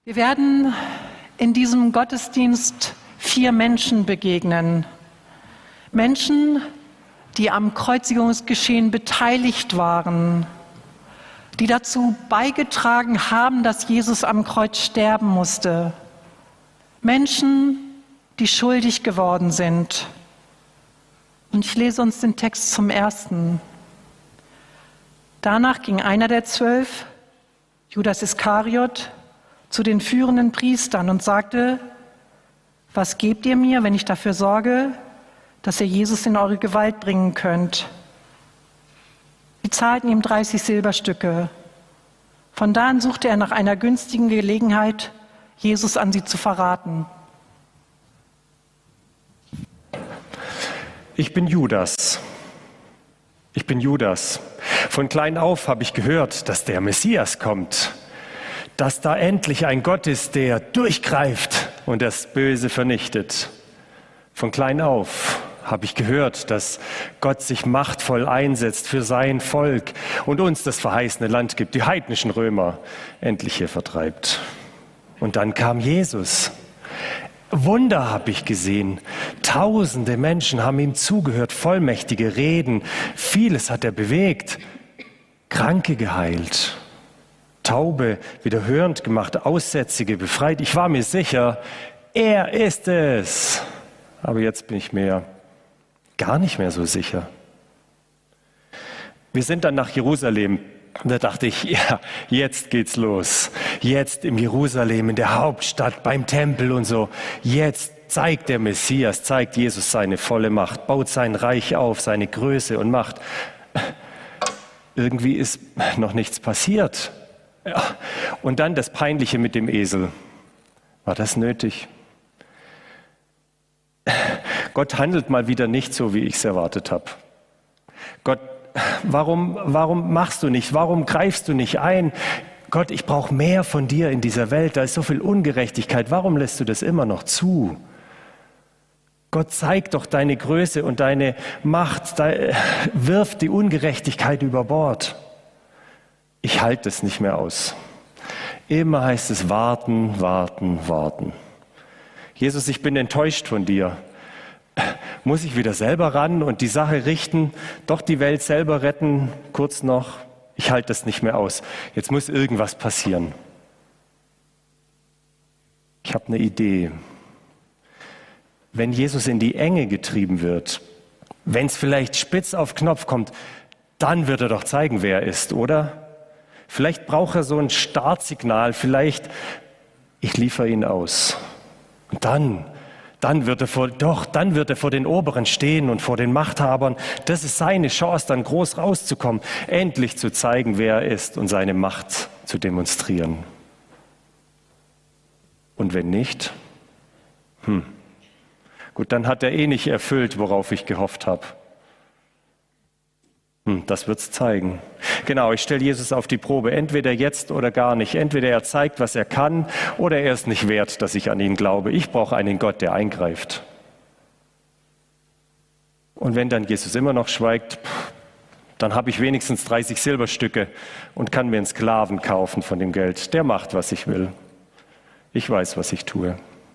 Wir werden in diesem Gottesdienst 4 Menschen begegnen. Menschen, die am Kreuzigungsgeschehen beteiligt waren, die dazu beigetragen haben, dass Jesus am Kreuz sterben musste. Menschen, die schuldig geworden sind. Und ich lese uns den Text zum Ersten. Danach ging einer der 12, Judas Iskariot, zu den führenden Priestern und sagte: Was gebt ihr mir, wenn ich dafür sorge, dass ihr Jesus in eure Gewalt bringen könnt? Sie zahlten ihm 30 Silberstücke. Von da an suchte er nach einer günstigen Gelegenheit, Jesus an sie zu verraten. Ich bin Judas. Von klein auf habe ich gehört, dass der Messias kommt, dass da endlich ein Gott ist, der durchgreift und das Böse vernichtet. Von klein auf habe ich gehört, dass Gott sich machtvoll einsetzt für sein Volk und uns das verheißene Land gibt, die heidnischen Römer endlich hier vertreibt. Und dann kam Jesus. Wunder habe ich gesehen. Tausende Menschen haben ihm zugehört, vollmächtige Reden. Vieles hat er bewegt. Kranke geheilt. Taube wieder hörend gemacht, Aussätzige befreit. Ich war mir sicher, er ist es. Aber jetzt bin ich mir gar nicht mehr so sicher. Wir sind dann nach Jerusalem. Und da dachte ich, ja, jetzt geht's los. Jetzt in Jerusalem, in der Hauptstadt, beim Tempel und so. Jetzt zeigt der Messias, zeigt Jesus seine volle Macht, baut sein Reich auf, seine Größe und Macht. Irgendwie ist noch nichts passiert. Ja. Und dann das Peinliche mit dem Esel. War das nötig? Gott handelt mal wieder nicht so, wie ich es erwartet habe. Gott, warum machst du nicht? Warum greifst du nicht ein? Gott, ich brauche mehr von dir in dieser Welt. Da ist so viel Ungerechtigkeit. Warum lässt du das immer noch zu? Gott, zeig doch deine Größe und deine Macht. Wirf die Ungerechtigkeit über Bord. Ich halte es nicht mehr aus. Immer heißt es warten, warten, warten. Jesus, ich bin enttäuscht von dir. Muss ich wieder selber ran und die Sache richten, doch die Welt selber retten, kurz noch? Ich halte das nicht mehr aus. Jetzt muss irgendwas passieren. Ich habe eine Idee. Wenn Jesus in die Enge getrieben wird, wenn es vielleicht spitz auf Knopf kommt, dann wird er doch zeigen, wer er ist, oder? Vielleicht braucht er so ein Startsignal, vielleicht, ich liefere ihn aus. Und dann wird er vor den Oberen stehen und vor den Machthabern. Das ist seine Chance, dann groß rauszukommen, endlich zu zeigen, wer er ist und seine Macht zu demonstrieren. Und wenn nicht? Gut, dann hat er nicht erfüllt, worauf ich gehofft habe. Das wird's zeigen. Genau, ich stelle Jesus auf die Probe, entweder jetzt oder gar nicht. Entweder er zeigt, was er kann, oder er ist nicht wert, dass ich an ihn glaube. Ich brauche einen Gott, der eingreift. Und wenn dann Jesus immer noch schweigt, dann habe ich wenigstens 30 Silberstücke und kann mir einen Sklaven kaufen von dem Geld. Der macht, was ich will. Ich weiß, was ich tue.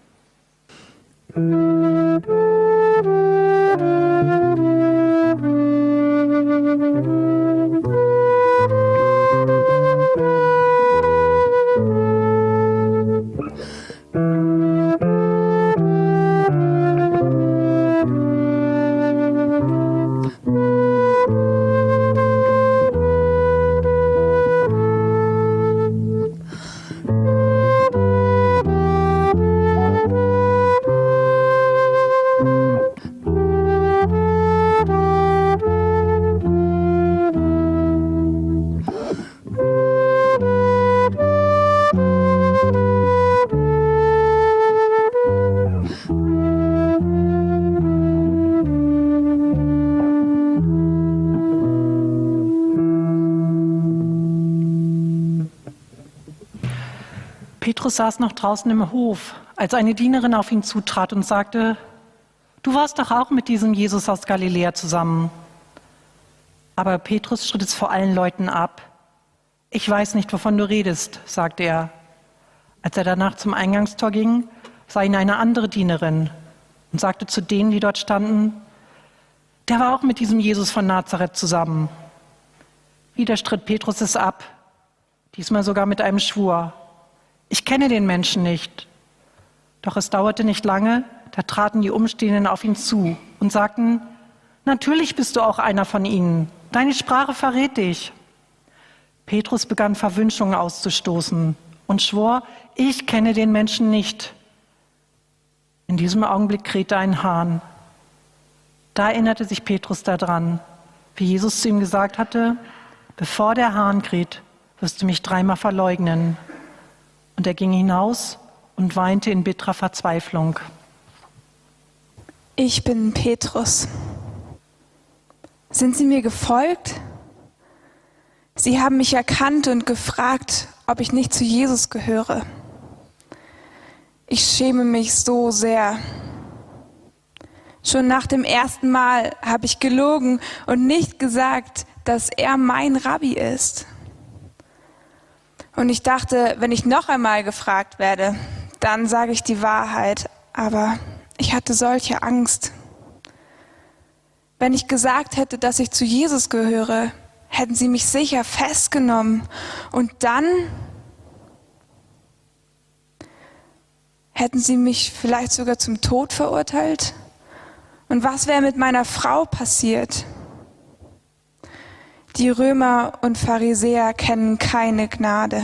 Petrus saß noch draußen im Hof, als eine Dienerin auf ihn zutrat und sagte: Du warst doch auch mit diesem Jesus aus Galiläa zusammen. Aber Petrus schritt es vor allen Leuten ab. Ich weiß nicht, wovon du redest, sagte er. Als er danach zum Eingangstor ging, sah ihn eine andere Dienerin und sagte zu denen, die dort standen: Der war auch mit diesem Jesus von Nazareth zusammen. Wieder stritt Petrus es ab, diesmal sogar mit einem Schwur: Ich kenne den Menschen nicht. Doch es dauerte nicht lange, da traten die Umstehenden auf ihn zu und sagten: Natürlich bist du auch einer von ihnen. Deine Sprache verrät dich. Petrus begann Verwünschungen auszustoßen und schwor: Ich kenne den Menschen nicht. In diesem Augenblick krähte ein Hahn. Da erinnerte sich Petrus daran, wie Jesus zu ihm gesagt hatte: Bevor der Hahn kräht, wirst du mich 3-mal verleugnen. Und er ging hinaus und weinte in bitterer Verzweiflung. Ich bin Petrus. Sind Sie mir gefolgt? Sie haben mich erkannt und gefragt, ob ich nicht zu Jesus gehöre. Ich schäme mich so sehr. Schon nach dem ersten Mal habe ich gelogen und nicht gesagt, dass er mein Rabbi ist. Und ich dachte, wenn ich noch einmal gefragt werde, dann sage ich die Wahrheit. Aber ich hatte solche Angst. Wenn ich gesagt hätte, dass ich zu Jesus gehöre, hätten sie mich sicher festgenommen. Und dann hätten sie mich vielleicht sogar zum Tod verurteilt. Und was wäre mit meiner Frau passiert? Die Römer und Pharisäer kennen keine Gnade.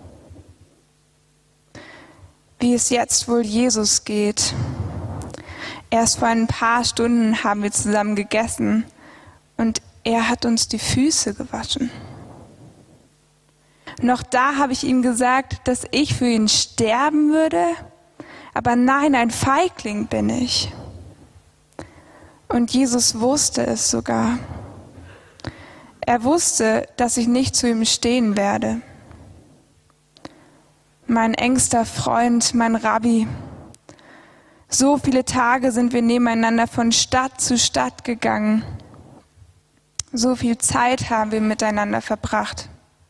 Wie es jetzt wohl Jesus geht. Erst vor ein paar Stunden haben wir zusammen gegessen und er hat uns die Füße gewaschen. Noch da habe ich ihm gesagt, dass ich für ihn sterben würde, aber nein, ein Feigling bin ich. Und Jesus wusste es sogar. Er wusste, dass ich nicht zu ihm stehen werde. Mein engster Freund, mein Rabbi. So viele Tage sind wir nebeneinander von Stadt zu Stadt gegangen. So viel Zeit haben wir miteinander verbracht.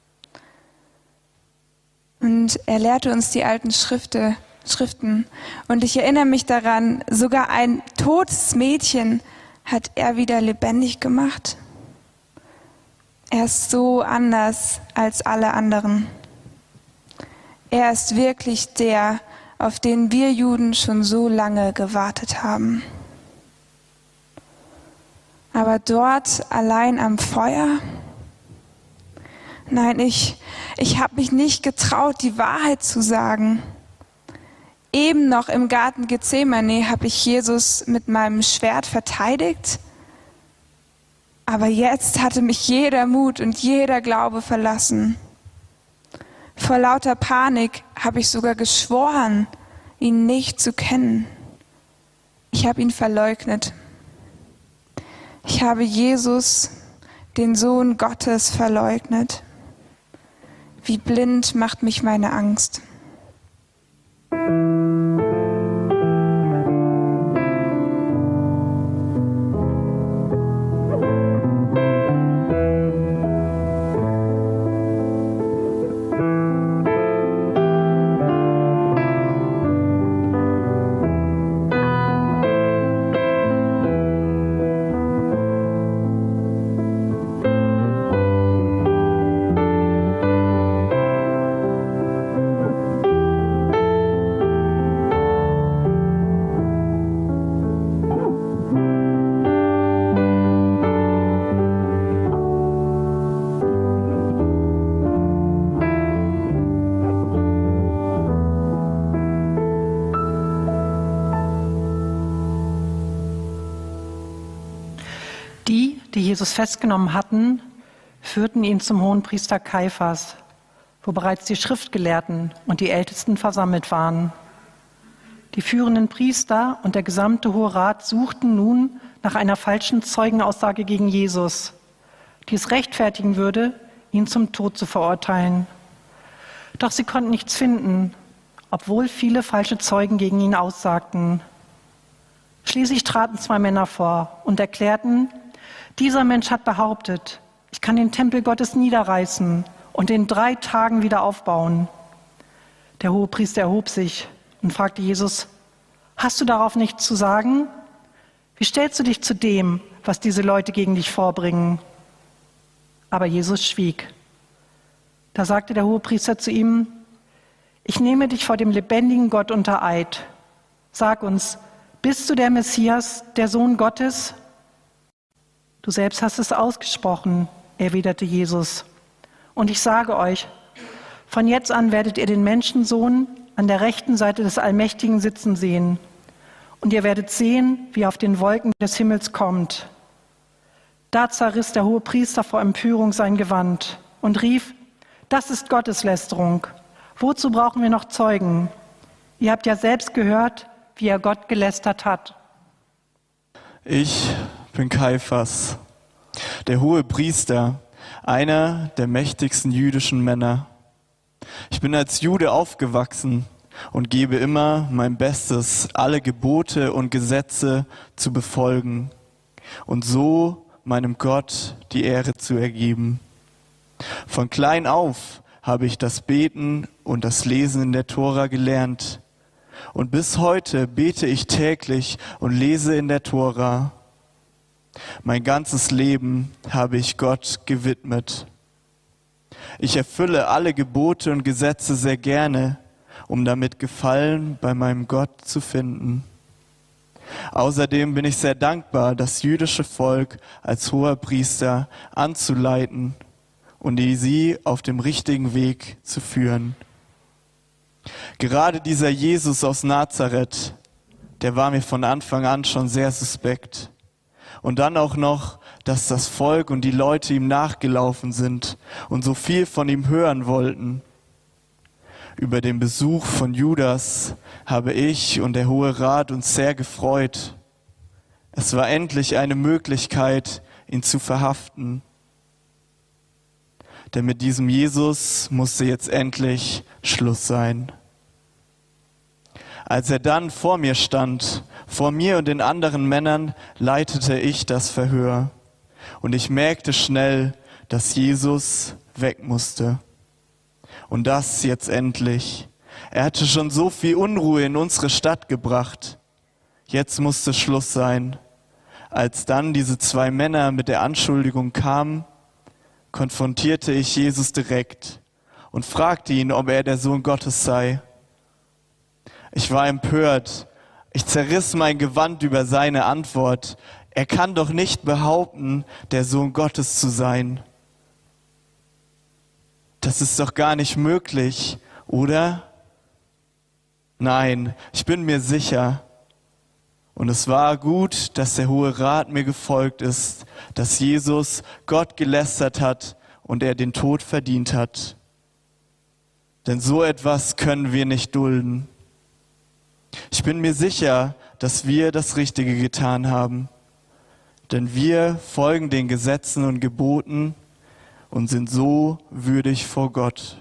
Und er lehrte uns die alten Schriften. Und ich erinnere mich daran, sogar ein totes Mädchen hat er wieder lebendig gemacht. Er ist so anders als alle anderen. Er ist wirklich der, auf den wir Juden schon so lange gewartet haben. Aber dort allein am Feuer? Nein, ich habe mich nicht getraut, die Wahrheit zu sagen. Eben noch im Garten Gethsemane habe ich Jesus mit meinem Schwert verteidigt. Aber jetzt hatte mich jeder Mut und jeder Glaube verlassen. Vor lauter Panik habe ich sogar geschworen, ihn nicht zu kennen. Ich habe ihn verleugnet. Ich habe Jesus, den Sohn Gottes, verleugnet. Wie blind macht mich meine Angst. Die Jesus festgenommen hatten, führten ihn zum Hohenpriester Kaiphas, wo bereits die Schriftgelehrten und die Ältesten versammelt waren. Die führenden Priester und der gesamte Hohe Rat suchten nun nach einer falschen Zeugenaussage gegen Jesus, die es rechtfertigen würde, ihn zum Tod zu verurteilen. Doch sie konnten nichts finden, obwohl viele falsche Zeugen gegen ihn aussagten. Schließlich traten 2 Männer vor und erklärten: Dieser Mensch hat behauptet, ich kann den Tempel Gottes niederreißen und in 3 Tagen wieder aufbauen. Der Hohepriester erhob sich und fragte Jesus: Hast du darauf nichts zu sagen? Wie stellst du dich zu dem, was diese Leute gegen dich vorbringen? Aber Jesus schwieg. Da sagte der Hohepriester zu ihm: Ich nehme dich vor dem lebendigen Gott unter Eid. Sag uns, bist du der Messias, der Sohn Gottes? Du selbst hast es ausgesprochen, erwiderte Jesus. Und ich sage euch, von jetzt an werdet ihr den Menschensohn an der rechten Seite des Allmächtigen sitzen sehen. Und ihr werdet sehen, wie er auf den Wolken des Himmels kommt. Da zerriss der Hohepriester vor Empörung sein Gewand und rief: Das ist Gotteslästerung. Wozu brauchen wir noch Zeugen? Ihr habt ja selbst gehört, wie er Gott gelästert hat. Ich bin Kaiphas, der Hohepriester, einer der mächtigsten jüdischen Männer. Ich bin als Jude aufgewachsen und gebe immer mein Bestes, alle Gebote und Gesetze zu befolgen und so meinem Gott die Ehre zu ergeben. Von klein auf habe ich das Beten und das Lesen in der Tora gelernt. Und bis heute bete ich täglich und lese in der Tora. Mein ganzes Leben habe ich Gott gewidmet. Ich erfülle alle Gebote und Gesetze sehr gerne, um damit Gefallen bei meinem Gott zu finden. Außerdem bin ich sehr dankbar, das jüdische Volk als Hohepriester anzuleiten und sie auf dem richtigen Weg zu führen. Gerade dieser Jesus aus Nazareth, der war mir von Anfang an schon sehr suspekt. Und dann auch noch, dass das Volk und die Leute ihm nachgelaufen sind und so viel von ihm hören wollten. Über den Besuch von Judas habe ich und der Hohe Rat uns sehr gefreut. Es war endlich eine Möglichkeit, ihn zu verhaften. Denn mit diesem Jesus musste jetzt endlich Schluss sein. Als er dann vor mir stand, vor mir und den anderen Männern, leitete ich das Verhör. Und ich merkte schnell, dass Jesus weg musste. Und das jetzt endlich. Er hatte schon so viel Unruhe in unsere Stadt gebracht. Jetzt musste Schluss sein. Als dann diese zwei Männer mit der Anschuldigung kamen, konfrontierte ich Jesus direkt und fragte ihn, ob er der Sohn Gottes sei. Ich war empört. Ich zerriss mein Gewand über seine Antwort. Er kann doch nicht behaupten, der Sohn Gottes zu sein. Das ist doch gar nicht möglich, oder? Nein, ich bin mir sicher. Und es war gut, dass der Hohe Rat mir gefolgt ist, dass Jesus Gott gelästert hat und er den Tod verdient hat. Denn so etwas können wir nicht dulden. Ich bin mir sicher, dass wir das Richtige getan haben. Denn wir folgen den Gesetzen und Geboten und sind so würdig vor Gott.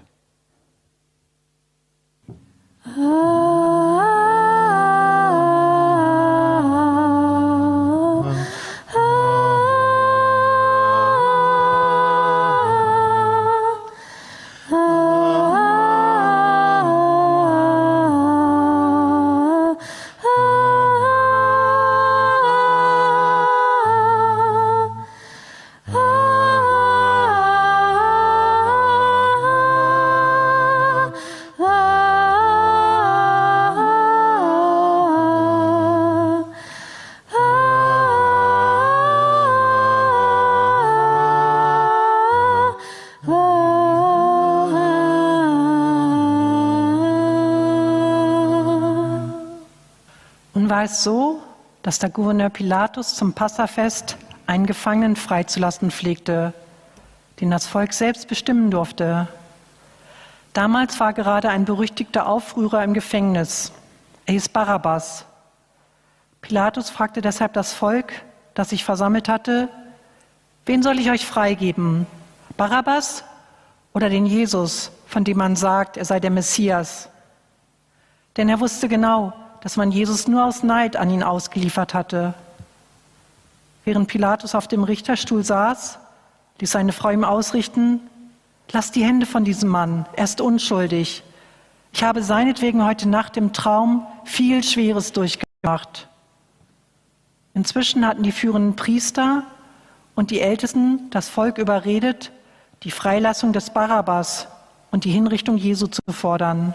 War es so, dass der Gouverneur Pilatus zum Passafest einen Gefangenen freizulassen pflegte, den das Volk selbst bestimmen durfte. Damals war gerade ein berüchtigter Aufrührer im Gefängnis. Er hieß Barabbas. Pilatus fragte deshalb das Volk, das sich versammelt hatte: Wen soll ich euch freigeben? Barabbas oder den Jesus, von dem man sagt, er sei der Messias? Denn er wusste genau, dass man Jesus nur aus Neid an ihn ausgeliefert hatte. Während Pilatus auf dem Richterstuhl saß, ließ seine Frau ihm ausrichten: Lass die Hände von diesem Mann, er ist unschuldig. Ich habe seinetwegen heute Nacht im Traum viel Schweres durchgemacht. Inzwischen hatten die führenden Priester und die Ältesten das Volk überredet, die Freilassung des Barabbas und die Hinrichtung Jesu zu fordern.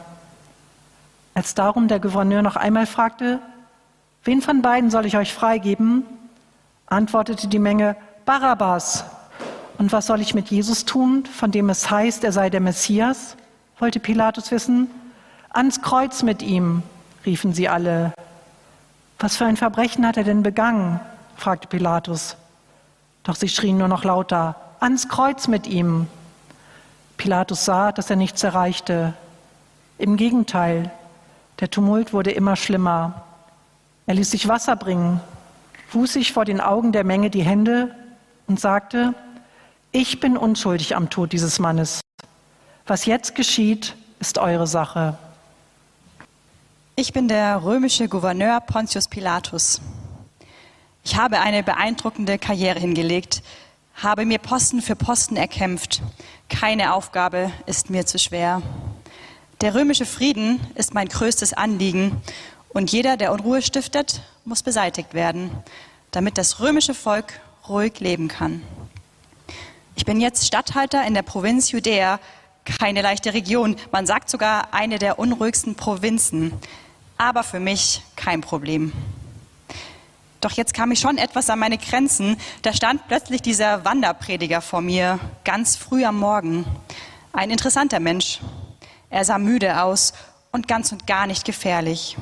Als darum der Gouverneur noch einmal fragte, wen von beiden soll ich euch freigeben, antwortete die Menge, Barabbas. Und was soll ich mit Jesus tun, von dem es heißt, er sei der Messias? Wollte Pilatus wissen. Ans Kreuz mit ihm, riefen sie alle. Was für ein Verbrechen hat er denn begangen? Fragte Pilatus. Doch sie schrien nur noch lauter, ans Kreuz mit ihm. Pilatus sah, dass er nichts erreichte. Im Gegenteil, der Tumult wurde immer schlimmer. Er ließ sich Wasser bringen, wusch sich vor den Augen der Menge die Hände und sagte, ich bin unschuldig am Tod dieses Mannes. Was jetzt geschieht, ist eure Sache. Ich bin der römische Gouverneur Pontius Pilatus. Ich habe eine beeindruckende Karriere hingelegt, habe mir Posten für Posten erkämpft. Keine Aufgabe ist mir zu schwer. Der römische Frieden ist mein größtes Anliegen und jeder, der Unruhe stiftet, muss beseitigt werden, damit das römische Volk ruhig leben kann. Ich bin jetzt Statthalter in der Provinz Judäa, keine leichte Region, man sagt sogar eine der unruhigsten Provinzen, aber für mich kein Problem. Doch jetzt kam ich schon etwas an meine Grenzen. Da stand plötzlich dieser Wanderprediger vor mir, ganz früh am Morgen. Ein interessanter Mensch. Er sah müde aus und ganz und gar nicht gefährlich.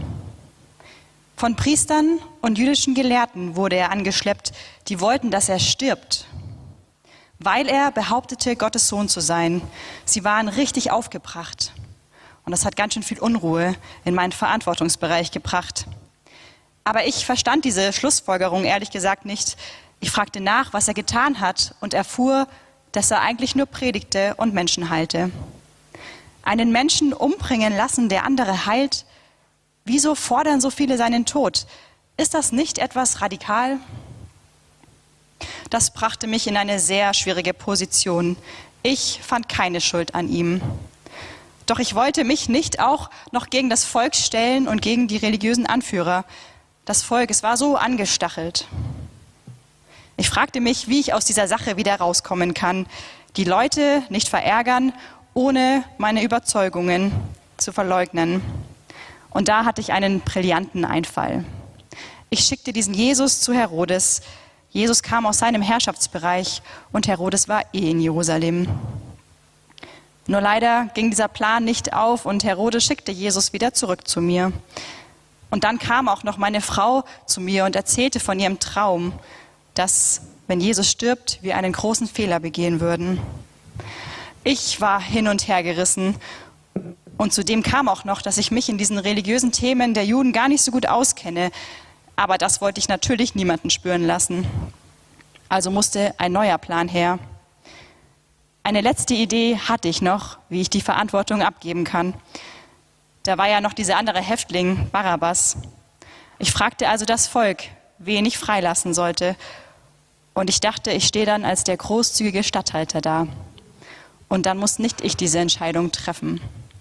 Von Priestern und jüdischen Gelehrten wurde er angeschleppt, die wollten, dass er stirbt, weil er behauptete, Gottes Sohn zu sein. Sie waren richtig aufgebracht. Und das hat ganz schön viel Unruhe in meinen Verantwortungsbereich gebracht. Aber ich verstand diese Schlussfolgerung ehrlich gesagt nicht. Ich fragte nach, was er getan hat und erfuhr, dass er eigentlich nur predigte und Menschen heilte. Einen Menschen umbringen lassen, der andere heilt? Wieso fordern so viele seinen Tod? Ist das nicht etwas radikal? Das brachte mich in eine sehr schwierige Position. Ich fand keine Schuld an ihm. Doch ich wollte mich nicht auch noch gegen das Volk stellen und gegen die religiösen Anführer. Das Volk, es war so angestachelt. Ich fragte mich, wie ich aus dieser Sache wieder rauskommen kann. Die Leute nicht verärgern, ohne meine Überzeugungen zu verleugnen. Und da hatte ich einen brillanten Einfall. Ich schickte diesen Jesus zu Herodes. Jesus kam aus seinem Herrschaftsbereich und Herodes war in Jerusalem. Nur leider ging dieser Plan nicht auf und Herodes schickte Jesus wieder zurück zu mir. Und dann kam auch noch meine Frau zu mir und erzählte von ihrem Traum, dass, wenn Jesus stirbt, wir einen großen Fehler begehen würden. Ich war hin und her gerissen. Und zudem kam auch noch, dass ich mich in diesen religiösen Themen der Juden gar nicht so gut auskenne. Aber das wollte ich natürlich niemanden spüren lassen. Also musste ein neuer Plan her. Eine letzte Idee hatte ich noch, wie ich die Verantwortung abgeben kann. Da war ja noch dieser andere Häftling, Barabbas. Ich fragte also das Volk, wen ich freilassen sollte. Und ich dachte, ich stehe dann als der großzügige Statthalter da. Und dann muss nicht ich diese Entscheidung treffen.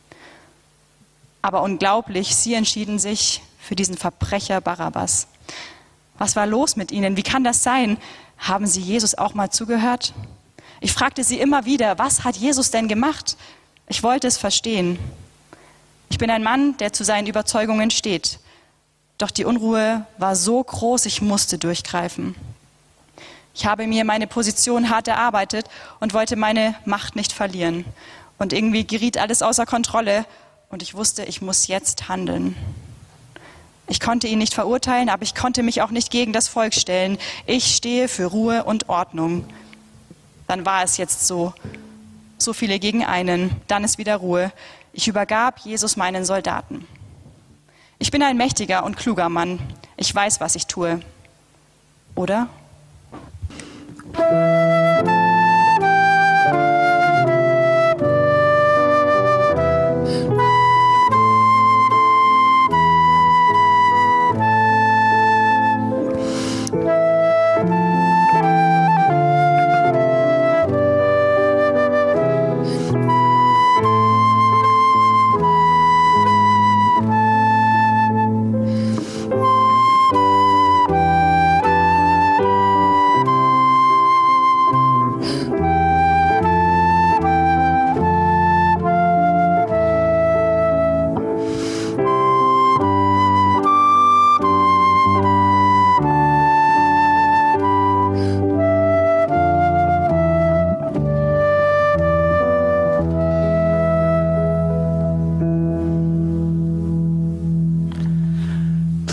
Aber unglaublich, sie entschieden sich für diesen Verbrecher Barabbas. Was war los mit ihnen? Wie kann das sein? Haben sie Jesus auch mal zugehört? Ich fragte sie immer wieder, was hat Jesus denn gemacht? Ich wollte es verstehen. Ich bin ein Mann, der zu seinen Überzeugungen steht. Doch die Unruhe war so groß, ich musste durchgreifen. Ich habe mir meine Position hart erarbeitet und wollte meine Macht nicht verlieren. Und irgendwie geriet alles außer Kontrolle und ich wusste, ich muss jetzt handeln. Ich konnte ihn nicht verurteilen, aber ich konnte mich auch nicht gegen das Volk stellen. Ich stehe für Ruhe und Ordnung. Dann war es jetzt so viele gegen einen, dann ist wieder Ruhe. Ich übergab Jesus meinen Soldaten. Ich bin ein mächtiger und kluger Mann. Ich weiß, was ich tue. Oder?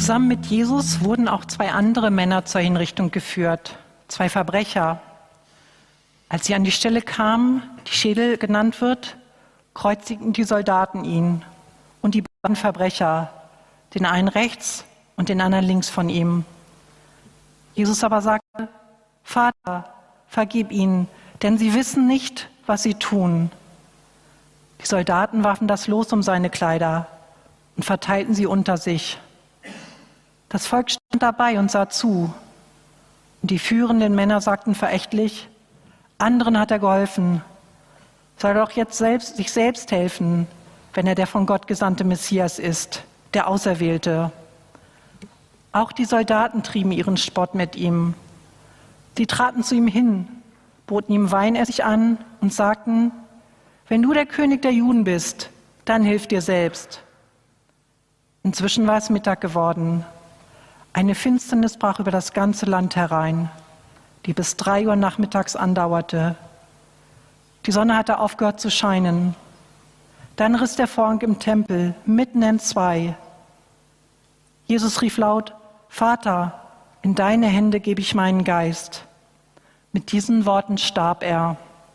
Zusammen mit Jesus wurden auch 2 andere Männer zur Hinrichtung geführt, 2 Verbrecher. Als sie an die Stelle kamen, die Schädel genannt wird, kreuzigten die Soldaten ihn und die beiden Verbrecher, den einen rechts und den anderen links von ihm. Jesus aber sagte: Vater, vergib ihnen, denn sie wissen nicht, was sie tun. Die Soldaten warfen das Los um seine Kleider und verteilten sie unter sich. Das Volk stand dabei und sah zu. Und die führenden Männer sagten verächtlich: Anderen hat er geholfen. Soll er doch jetzt sich selbst helfen, wenn er der von Gott gesandte Messias ist, der Auserwählte. Auch die Soldaten trieben ihren Spott mit ihm. Sie traten zu ihm hin, boten ihm Weinessig an und sagten: Wenn du der König der Juden bist, dann hilf dir selbst. Inzwischen war es Mittag geworden. Eine Finsternis brach über das ganze Land herein, die bis 3 Uhr nachmittags andauerte. Die Sonne hatte aufgehört zu scheinen. Dann riss der Vorhang im Tempel mitten entzwei. Jesus rief laut: Vater, in deine Hände gebe ich meinen Geist. Mit diesen Worten starb er.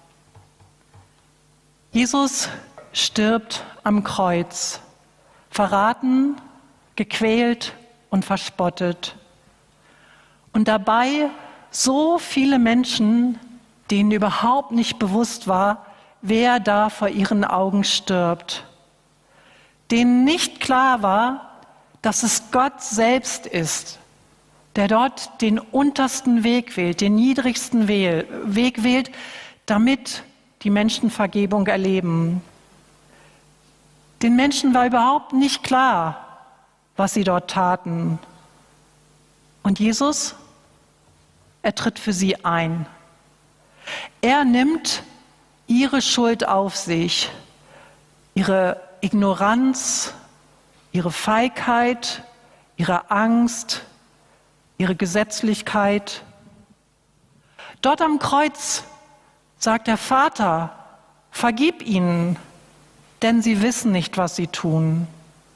Jesus stirbt am Kreuz, verraten, gequält und verspottet. Und dabei so viele Menschen, denen überhaupt nicht bewusst war, wer da vor ihren Augen stirbt. Denen nicht klar war, dass es Gott selbst ist, der dort den untersten Weg wählt, den niedrigsten Weg wählt, damit die Menschen Vergebung erleben. Den Menschen war überhaupt nicht klar, was sie dort taten. Und Jesus, er tritt für sie ein. Er nimmt ihre Schuld auf sich, ihre Ignoranz, ihre Feigheit, ihre Angst, ihre Gesetzlichkeit. Dort am Kreuz sagt der Vater: Vergib ihnen, denn sie wissen nicht, was sie tun.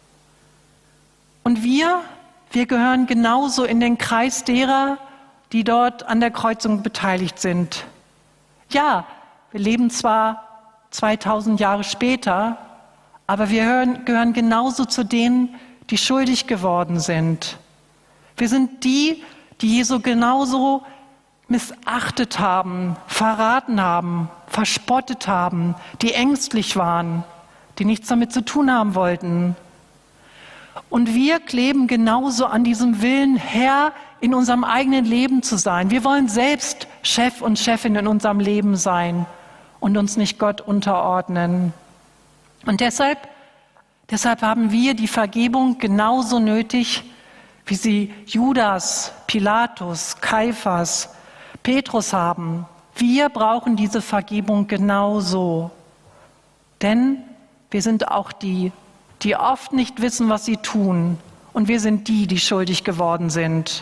Und wir gehören genauso in den Kreis derer, die dort an der Kreuzung beteiligt sind. Ja, wir leben zwar 2000 Jahre später, aber wir gehören genauso zu denen, die schuldig geworden sind. Wir sind die, die Jesu genauso missachtet haben, verraten haben, verspottet haben, die ängstlich waren, die nichts damit zu tun haben wollten. Und wir kleben genauso an diesem Willen, Herr in unserem eigenen Leben zu sein. Wir wollen selbst Chef und Chefin in unserem Leben sein und uns nicht Gott unterordnen. Und deshalb haben wir die Vergebung genauso nötig, wie sie Judas, Pilatus, Kaiphas, Petrus haben. Wir brauchen diese Vergebung genauso. Denn wir sind auch die oft nicht wissen, was sie tun. Und wir sind die schuldig geworden sind.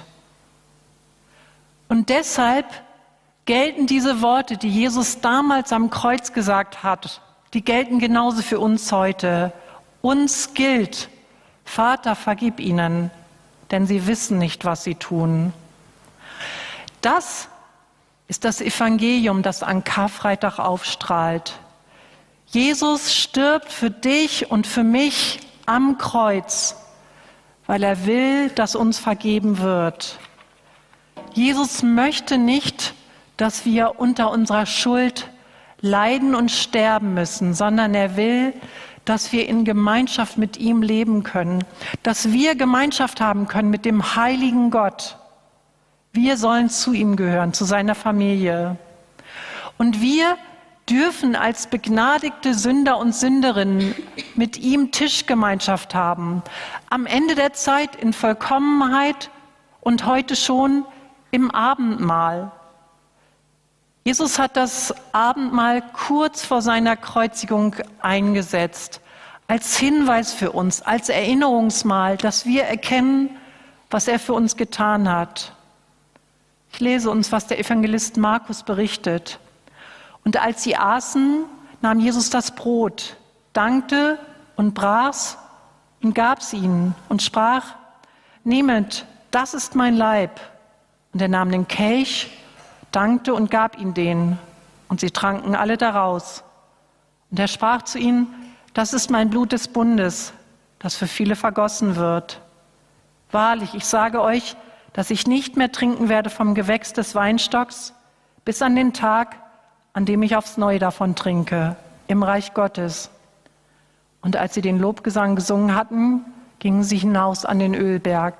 Und deshalb gelten diese Worte, die Jesus damals am Kreuz gesagt hat, die gelten genauso für uns heute. Uns gilt: Vater, vergib ihnen, denn sie wissen nicht, was sie tun. Das ist das Evangelium, das an Karfreitag aufstrahlt. Jesus stirbt für dich und für mich am Kreuz, weil er will, dass uns vergeben wird. Jesus möchte nicht, dass wir unter unserer Schuld leiden und sterben müssen, sondern er will, dass wir in Gemeinschaft mit ihm leben können, dass wir Gemeinschaft haben können mit dem heiligen Gott. Wir sollen zu ihm gehören, zu seiner Familie. Und wir dürfen als begnadigte Sünder und Sünderinnen mit ihm Tischgemeinschaft haben. Am Ende der Zeit in Vollkommenheit und heute schon im Abendmahl. Jesus hat das Abendmahl kurz vor seiner Kreuzigung eingesetzt, als Hinweis für uns, als Erinnerungsmahl, dass wir erkennen, was er für uns getan hat. Ich lese uns, was der Evangelist Markus berichtet. Und als sie aßen, nahm Jesus das Brot, dankte und brach's und gab's ihnen und sprach: nehmet, das ist mein Leib. Und er nahm den Kelch, dankte und gab ihn denen. Und sie tranken alle daraus. Und er sprach zu ihnen, das ist mein Blut des Bundes, das für viele vergossen wird. Wahrlich, ich sage euch, dass ich nicht mehr trinken werde vom Gewächs des Weinstocks, bis an den Tag, an dem ich aufs Neue davon trinke, im Reich Gottes. Und als sie den Lobgesang gesungen hatten, gingen sie hinaus an den Ölberg.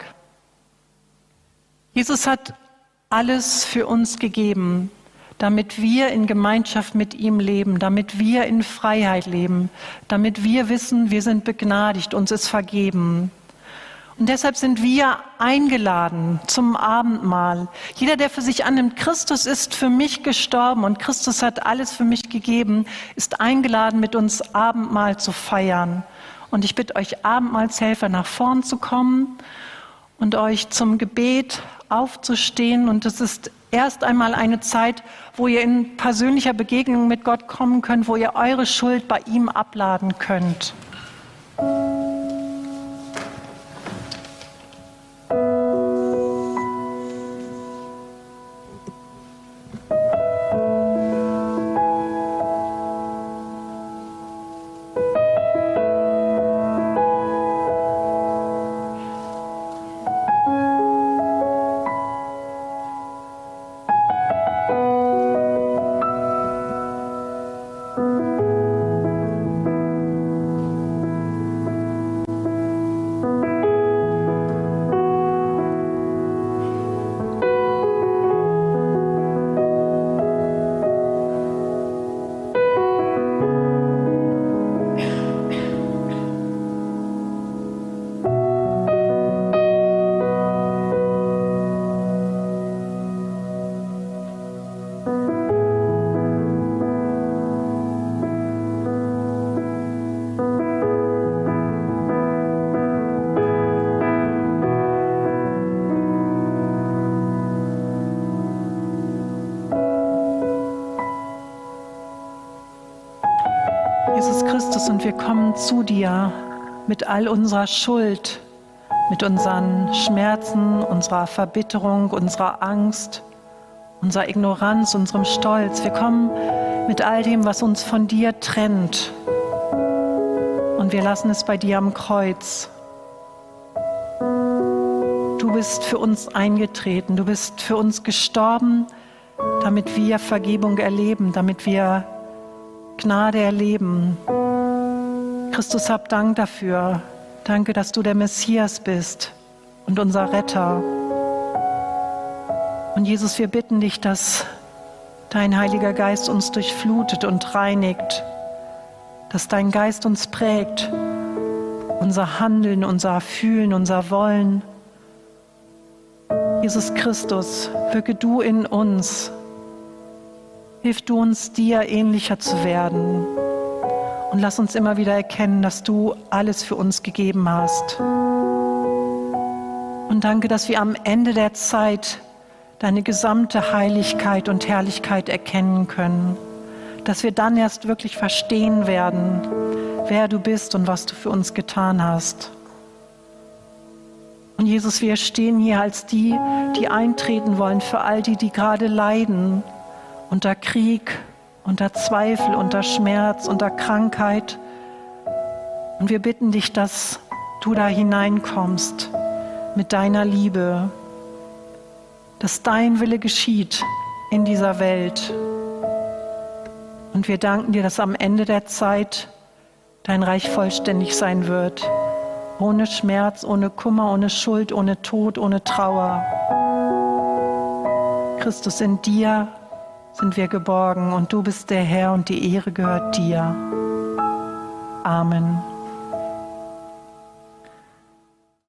Jesus hat alles für uns gegeben, damit wir in Gemeinschaft mit ihm leben, damit wir in Freiheit leben, damit wir wissen, wir sind begnadigt, uns ist vergeben. Und deshalb sind wir eingeladen zum Abendmahl. Jeder, der für sich annimmt, Christus ist für mich gestorben und Christus hat alles für mich gegeben, ist eingeladen, mit uns Abendmahl zu feiern. Und ich bitte euch, Abendmahlshelfer nach vorn zu kommen und euch zum Gebet aufzustehen. Und es ist erst einmal eine Zeit, wo ihr in persönlicher Begegnung mit Gott kommen könnt, wo ihr eure Schuld bei ihm abladen könnt. Jesus Christus, und wir kommen zu dir mit all unserer Schuld, mit unseren Schmerzen, unserer Verbitterung, unserer Angst, unserer Ignoranz, unserem Stolz. Wir kommen mit all dem, was uns von dir trennt. Und wir lassen es bei dir am Kreuz. Du bist für uns eingetreten, du bist für uns gestorben, damit wir Vergebung erleben, damit wir Gnade erleben. Christus, hab Dank dafür. Danke, dass du der Messias bist und unser Retter. Und Jesus, wir bitten dich, dass dein Heiliger Geist uns durchflutet und reinigt, dass dein Geist uns prägt, unser Handeln, unser Fühlen, unser Wollen. Jesus Christus, wirke du in uns. Hilf du uns, dir ähnlicher zu werden. Und lass uns immer wieder erkennen, dass du alles für uns gegeben hast. Und danke, dass wir am Ende der Zeit deine gesamte Heiligkeit und Herrlichkeit erkennen können. Dass wir dann erst wirklich verstehen werden, wer du bist und was du für uns getan hast. Und Jesus, wir stehen hier als die, die eintreten wollen für all die, die gerade leiden, unter Krieg, unter Zweifel, unter Schmerz, unter Krankheit. Und wir bitten dich, dass du da hineinkommst mit deiner Liebe, dass dein Wille geschieht in dieser Welt. Und wir danken dir, dass am Ende der Zeit dein Reich vollständig sein wird, ohne Schmerz, ohne Kummer, ohne Schuld, ohne Tod, ohne Trauer. Christus, in dir sind wir geborgen und du bist der Herr und die Ehre gehört dir. Amen.